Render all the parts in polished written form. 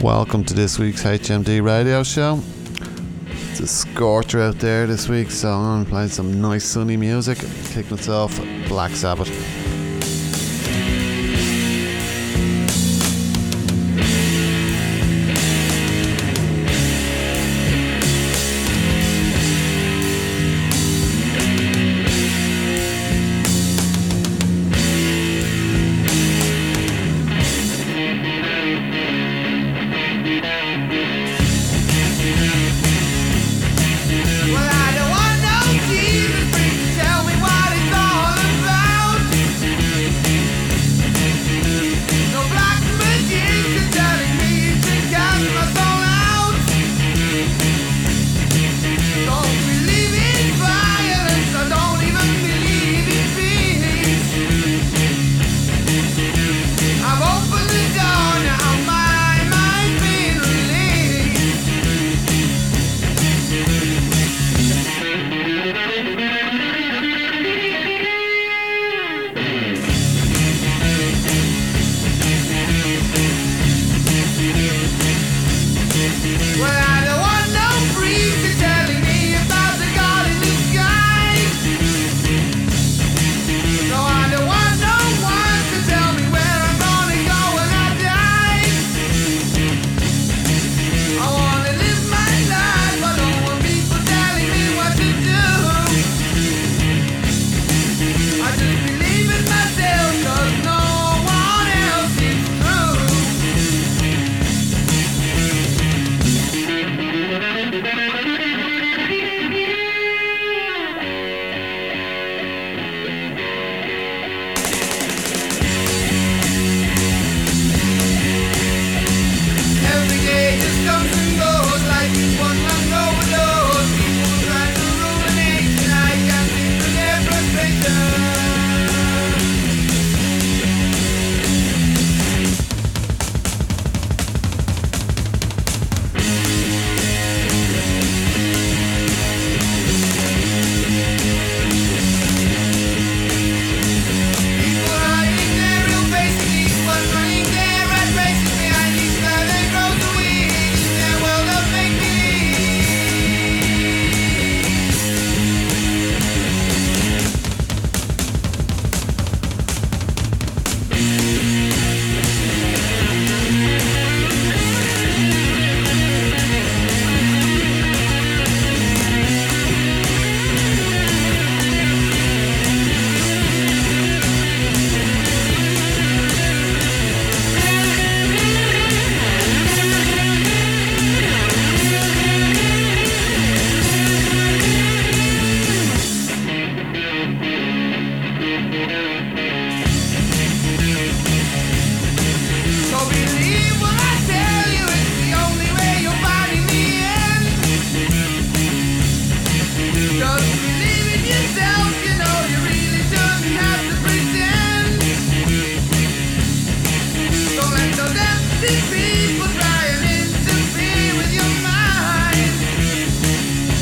Welcome to this week's HMD radio show. It's a scorcher out there this week, so I'm playing some nice sunny music. Kicking us off, Black Sabbath.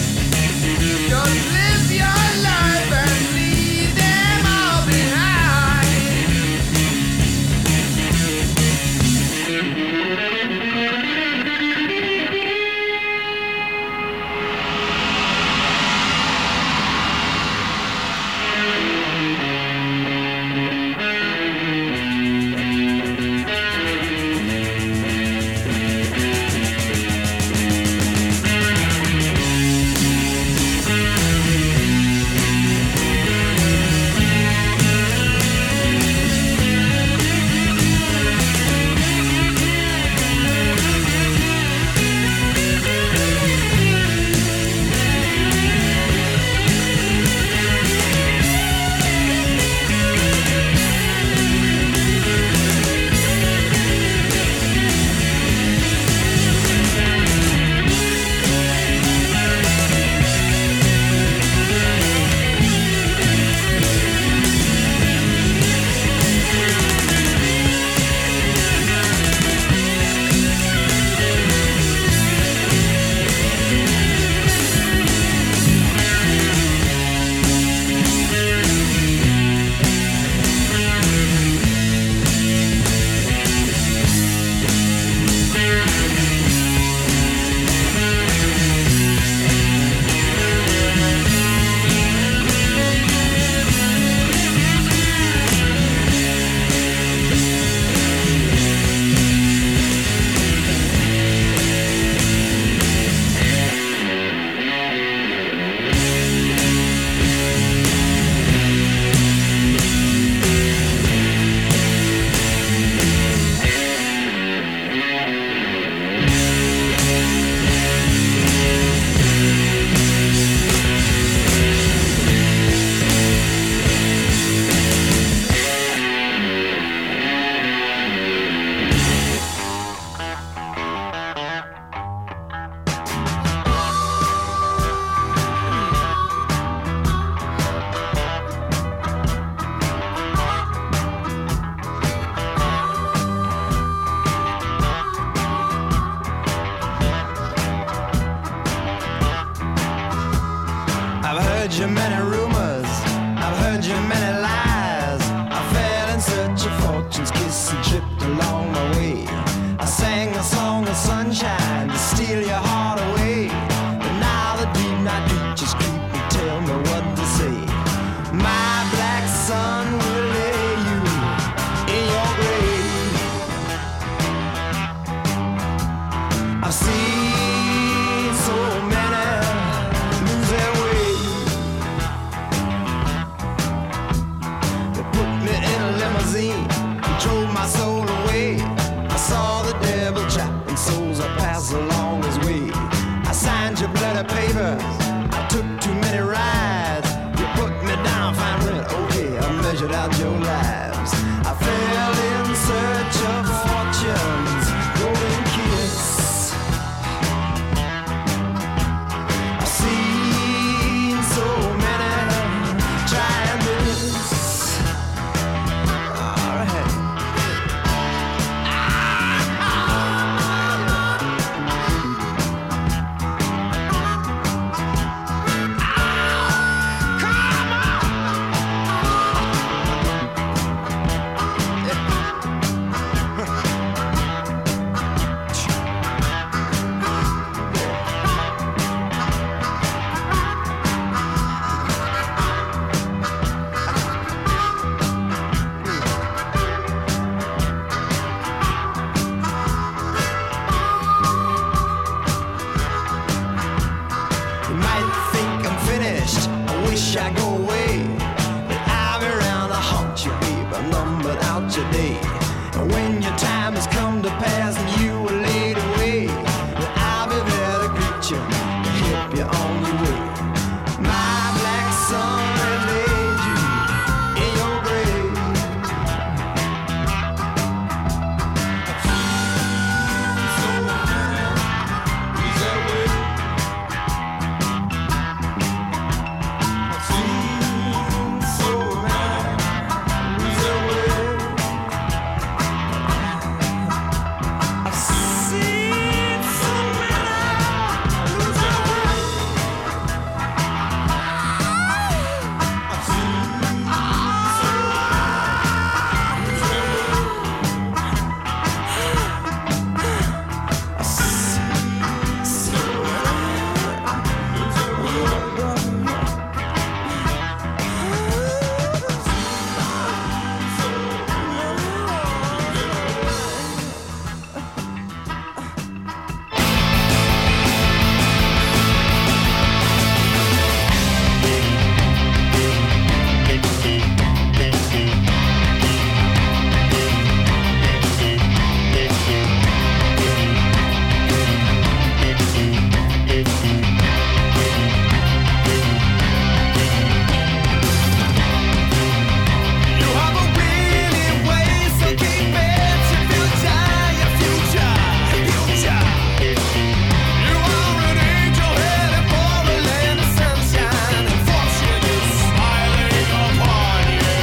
Just live your life and leave them all behind. numbered out your day. And when your time has come to pass and you are laid away, then I'll be there to greet you and help you on your way. My black sun has laid you in your grave. So who's that way? So who's that way? I've seen so many who's that way? I've seen so you have a really way, so keep it your future. You are an angel headed for a land of sunshine, and fortune is smiling upon you.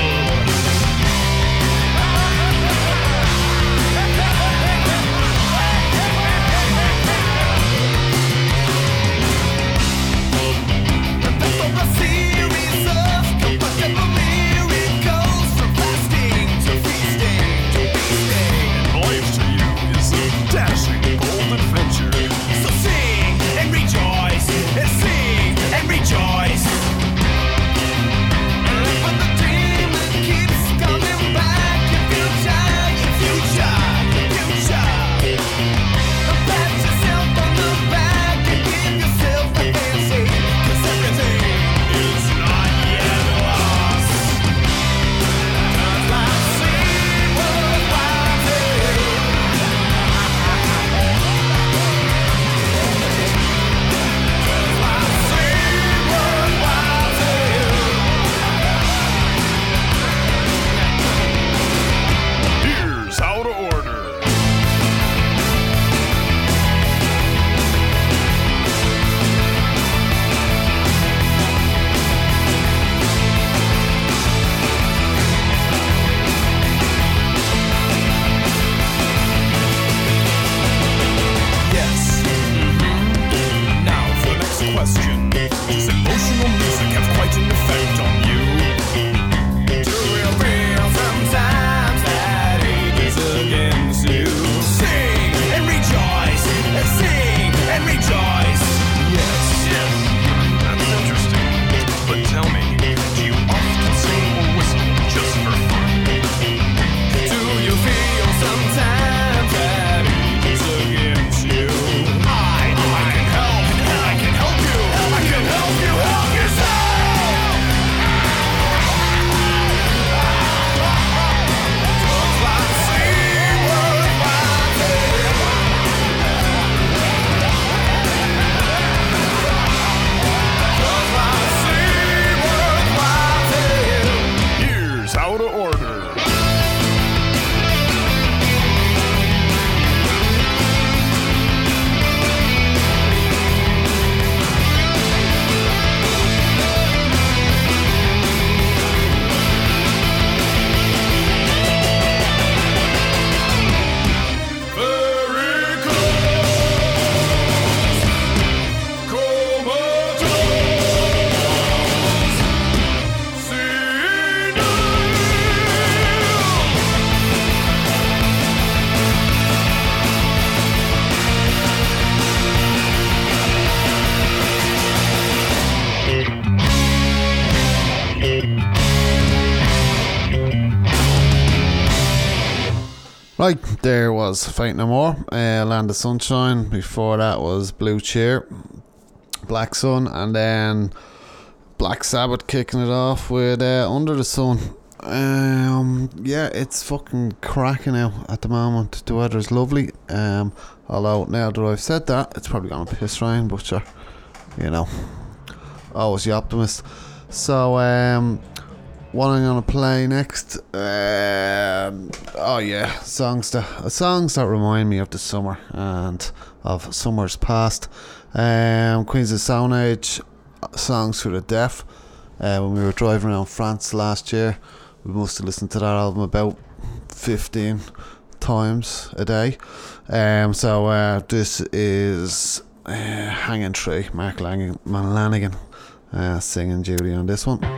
For a series of comfortable miracles, from fasting to feasting to feasting. Life to you is a dashing, bold adventure. So sing and rejoice, and sing and rejoice. And live for the dream that keeps coming back. Your future. Pat yourself on the back and give yourself a fancy, 'cause everything is not yet lost. Does life seem worthwhile to you? Does life seem worthwhile to you? Here's how to order. Yes. Now for the next question. Does emotional music have quite an effect on you? Do you feel sometimes that age is against you? Sing and rejoice, and sing and rejoice. Yes. That's interesting. But tell me, do you often sing or whistle just for fun? Do you feel sometimes that age is against you? I can help you. I can help you help yourself. Does life seem worthwhile to you? Does life seem worthwhile to you? Here's how to order. Very close, comatose, senile. Right, there was Faint No More, Land of Sunshine. Before that was Blue Cheer, Black Sun, and then Black Sabbath kicking it off with Under the Sun. Yeah, it's fucking cracking out at the moment. The weather's lovely. Although now that I've said that, it's probably gonna piss rain, but sure, you know, always the optimist. So, what I'm gonna play next? Oh yeah, songs that remind me of the summer and of summers past. Queens of Stone Age, Songs for the Deaf. When we were driving around France last year, we must have listened to that album about 15 times a day. So this is Hanging Tree, Mark Lanigan singing Judy on this one.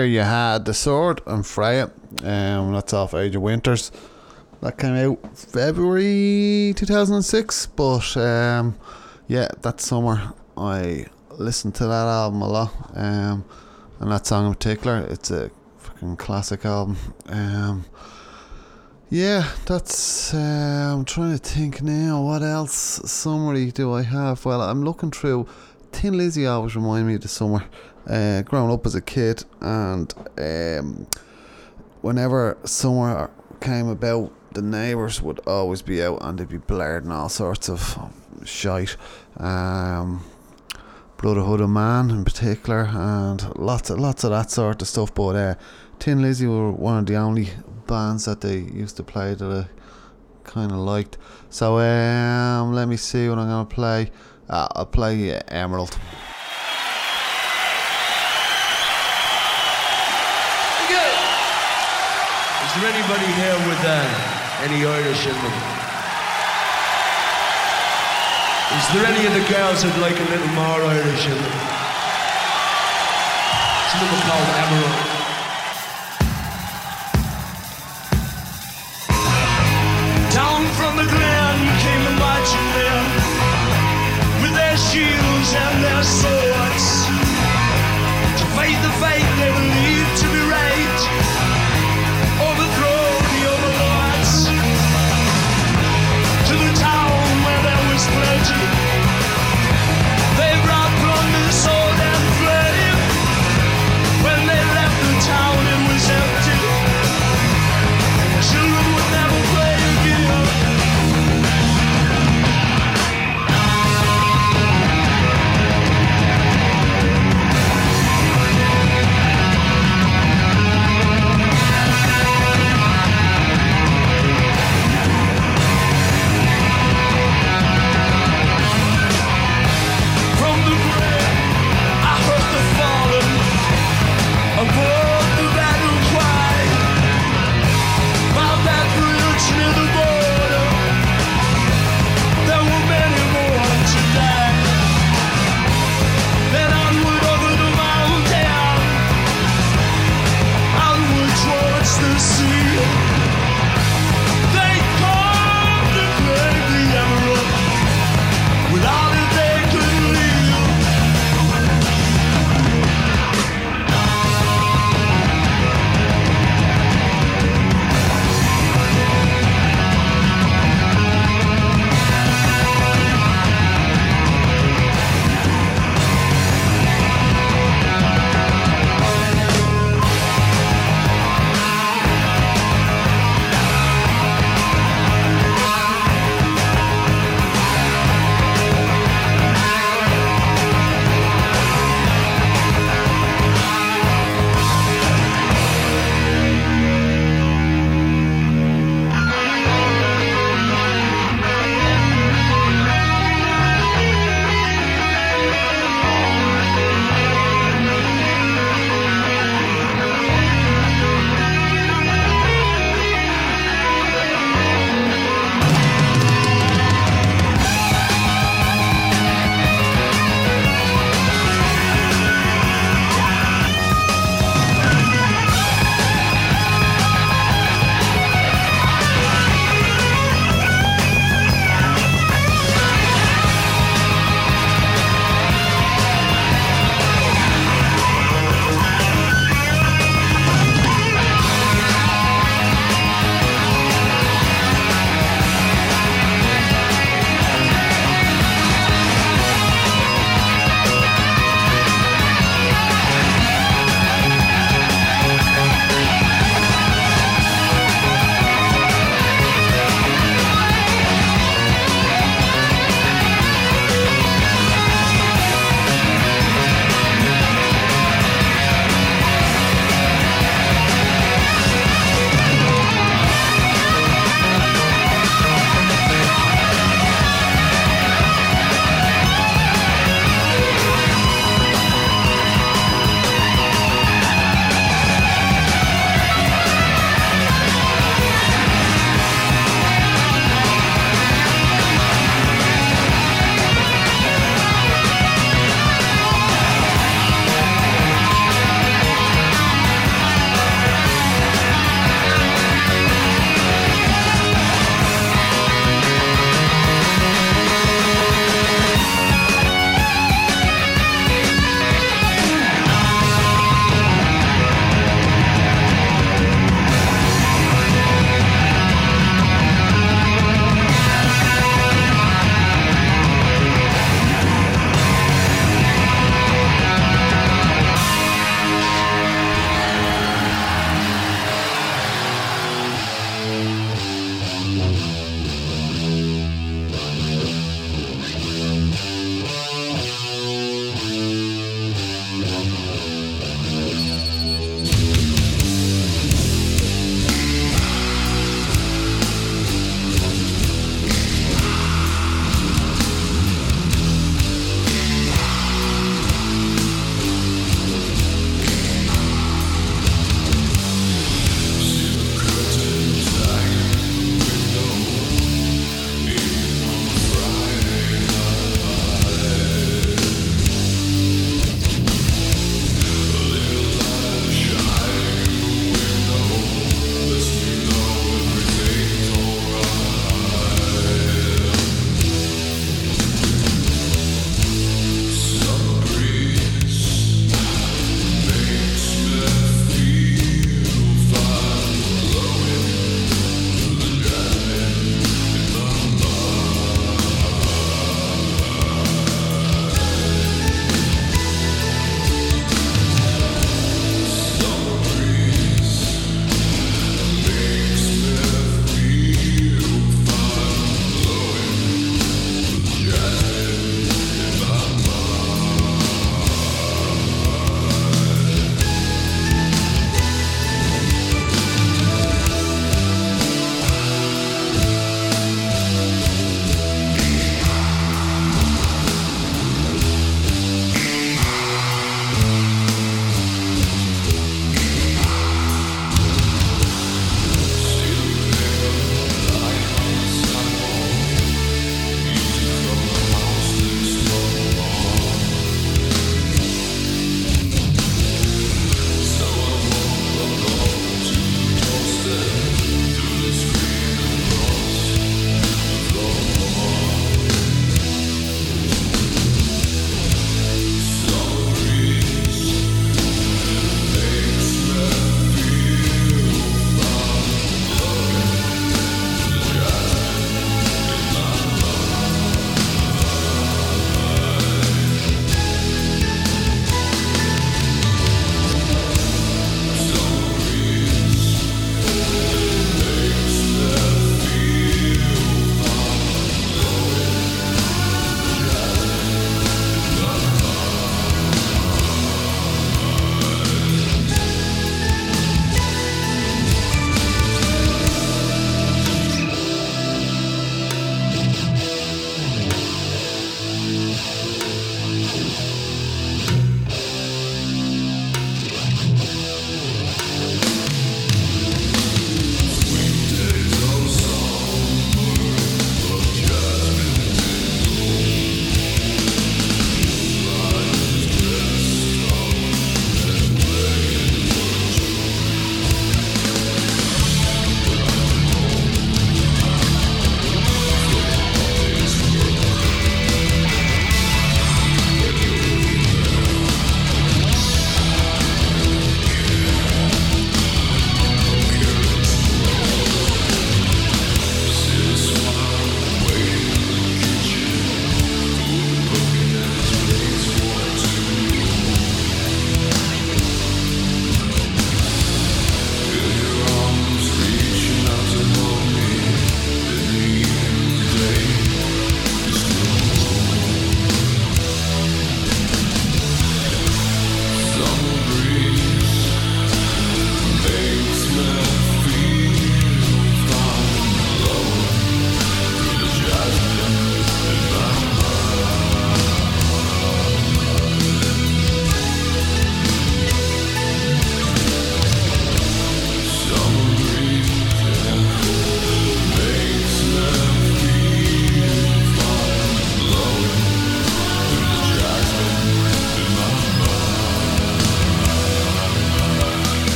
year you had The Sword and Freya. That's off Age of Winters. That came out February 2006. But yeah, that summer I listened to that album a lot. And that song in particular, it's a fucking classic album. Yeah, that's. I'm trying to think now. What else summary do I have? Well, I'm looking through. Tin Lizzy always remind me of the summer. Growing up as a kid, and whenever summer came about, the neighbours would always be out and they'd be blaring all sorts of shite. Brotherhood of Man in particular, and lots of that sort of stuff. But Tin Lizzy were one of the only bands that they used to play that I kind of liked. So let me see what I'm gonna play. I'll play Emerald. Good. Is there anybody here with any Irish in them? Is there any of the girls who'd like a little more Irish in them? It's a little called Emerald. Down from the glen came the marching men with their shields and their swords to fight the fight they believed to be right, overthrow the overlords. To the town where there was plenty, they brought plunder, sword and flame. When they left the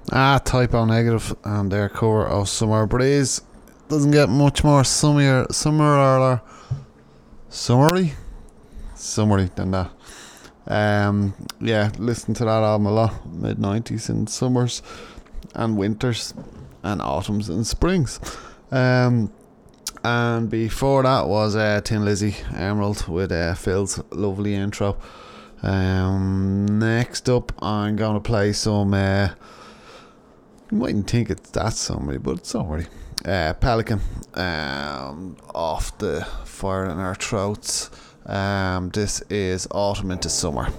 Typo negative, and their cover of Summer Breeze. Doesn't get much more summery than that. Yeah, listen to that album a lot. Mid-90s in summers and winters and autumns and springs. And before that was Tin Lizzy, Emerald, with Phil's lovely intro. Next up, I'm going to play some... you mightn't think it's that summery, but it's summery. Pelican, off the Fire in Our Throats. This is Autumn into Summer.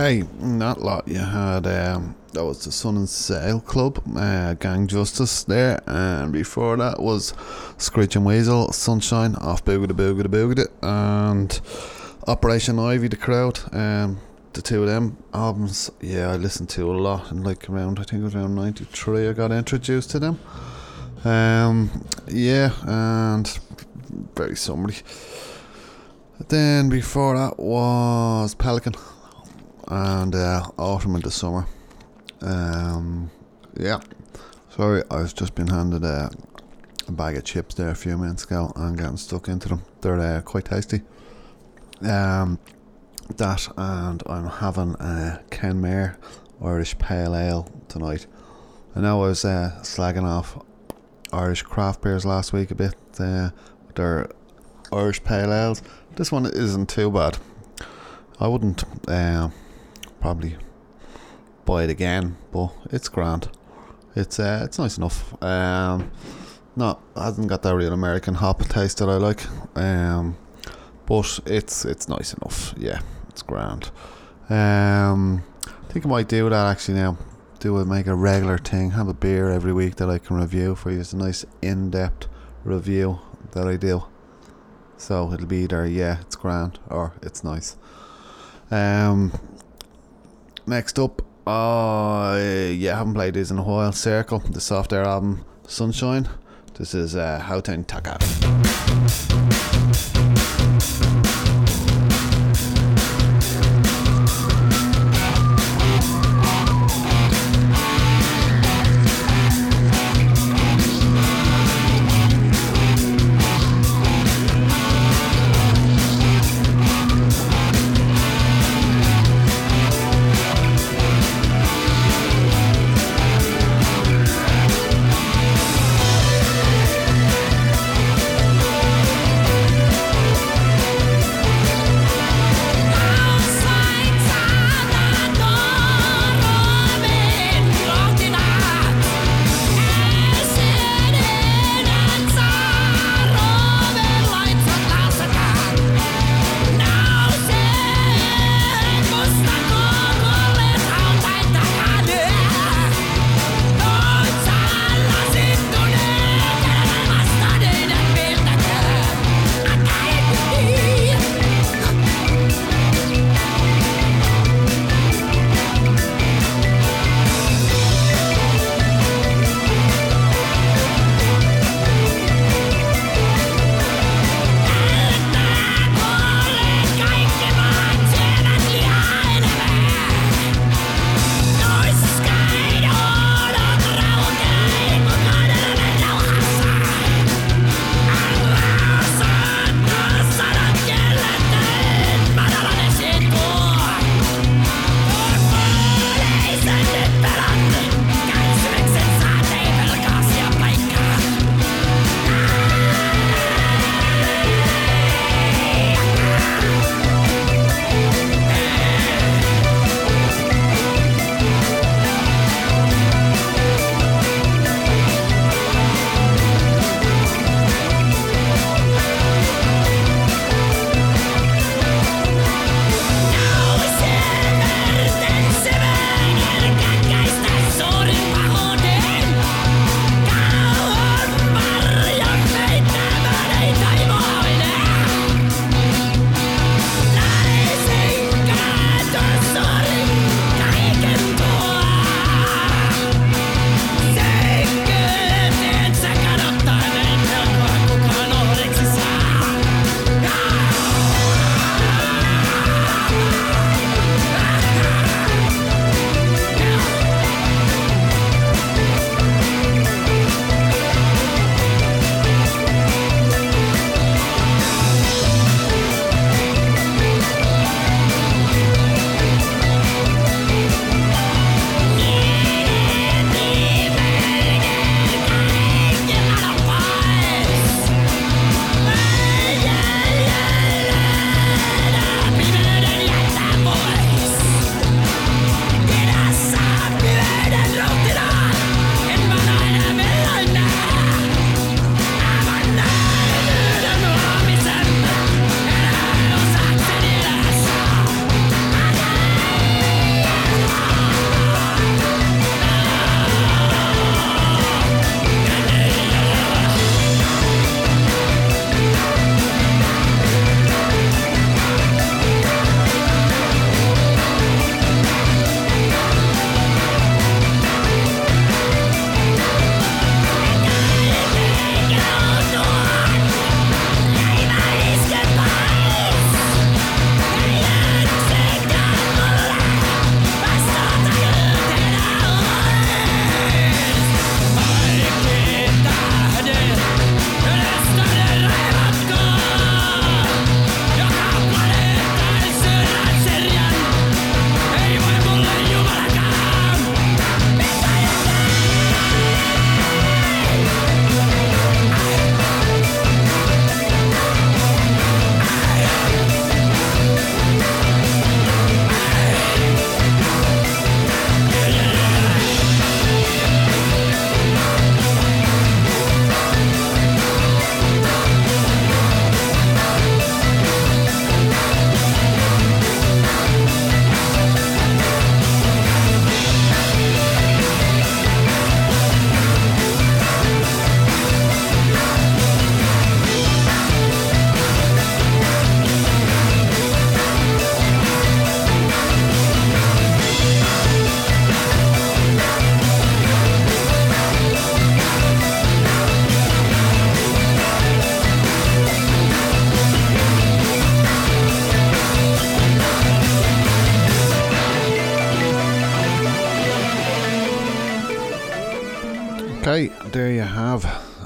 Okay, in that lot you had that was the Sun and Sail Club, Gang Justice there, and before that was Screeching Weasel, Sunshine off Boogada Boogada Boogada, and Operation Ivy, The Crowd. The two of them albums, I listened to a lot, and like around, I think it was around 93 I got introduced to them. And very summary. Then before that was Pelican and Autumn into Summer. Sorry, I've just been handed a bag of chips there a few minutes ago and getting stuck into them. They're quite tasty. That, and I'm having a Kenmare Irish Pale Ale tonight. I know I was slagging off Irish craft beers last week a bit. They're Irish Pale Ales. This one isn't too bad. I wouldn't probably buy it again, but it's grand. It's nice enough. Hasn't got that real American hop taste that I like. But it's nice enough. Yeah, it's grand. I think I might do that actually now. Make a regular thing. Have a beer every week that I can review for you. It's a nice in-depth review that I do. So it'll be either it's grand or it's nice. Next up, haven't played these in a while. Circle, the Soft Air album, Sunshine. This is Houten Taka.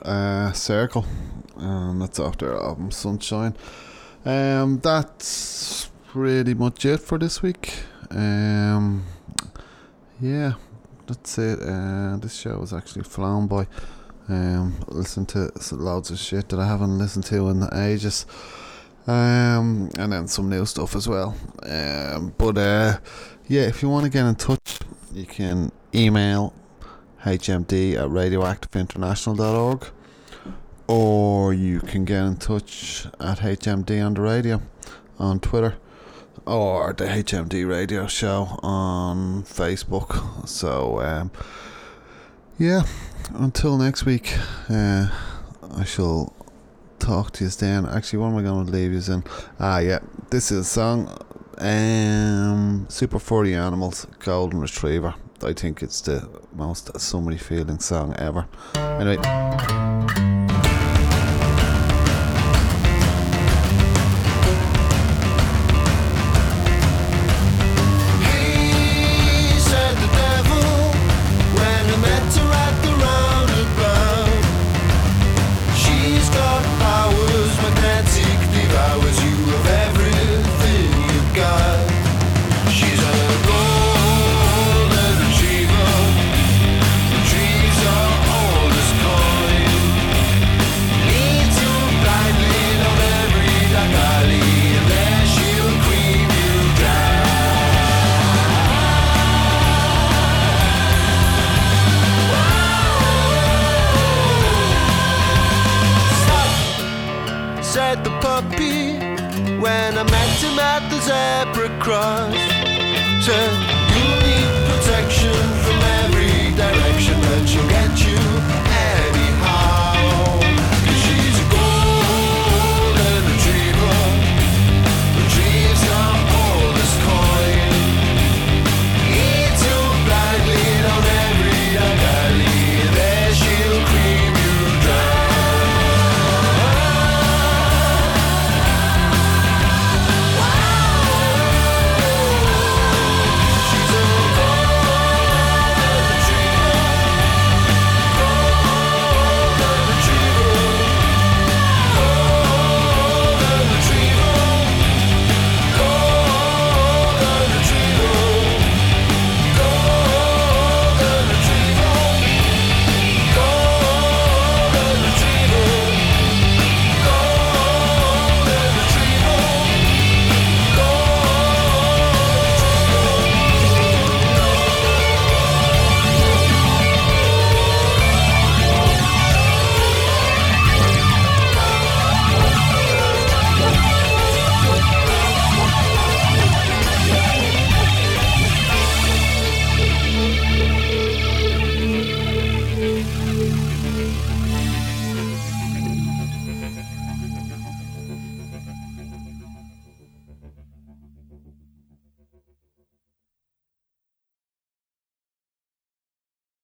Circle, and that's off their album Sunshine. That's pretty much it for this week. Yeah, that's it. This show was actually flown by. Listen to loads of shit that I haven't listened to in ages. And then some new stuff as well. But yeah, if you want to get in touch, you can email hmd@radioactiveinternational.org, or you can get in touch at HMD on the radio on Twitter, or the HMD Radio Show on Facebook. So yeah, until next week, I shall talk to you then. Actually, what am I going to leave you in? Yeah, this is a song, Super Furry Animals, Golden Retriever. I think it's the most summery feeling song ever. Anyway. Said the puppy when I met him at the zebra cross. Said you need protection from every direction.